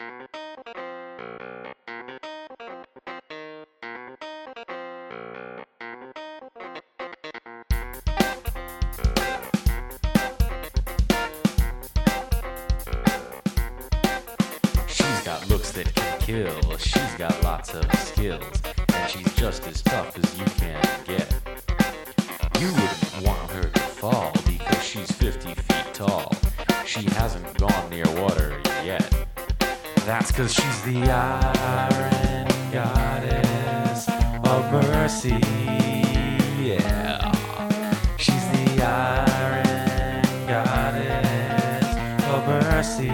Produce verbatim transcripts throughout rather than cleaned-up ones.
She's got looks that can kill, she's got lots of skills, and she's just as tough as you can get. You wouldn't want her to fall because she's fifty feet tall. She hasn't gone near water yet. That's cause she's the iron goddess of mercy. Yeah, she's the iron goddess of mercy.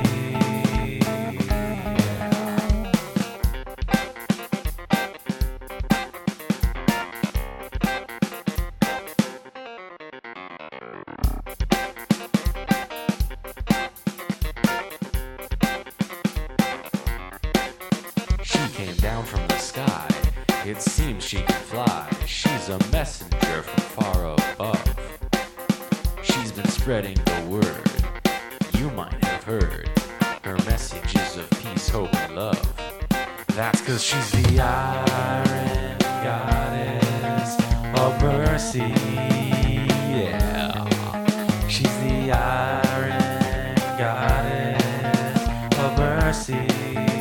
Came down from the sky, it seems she can fly. She's a messenger from far above. She's been spreading the word, you might have heard her messages of peace, hope, and love. That's cause she's the iron goddess of mercy. Yeah, she's the iron goddess of mercy.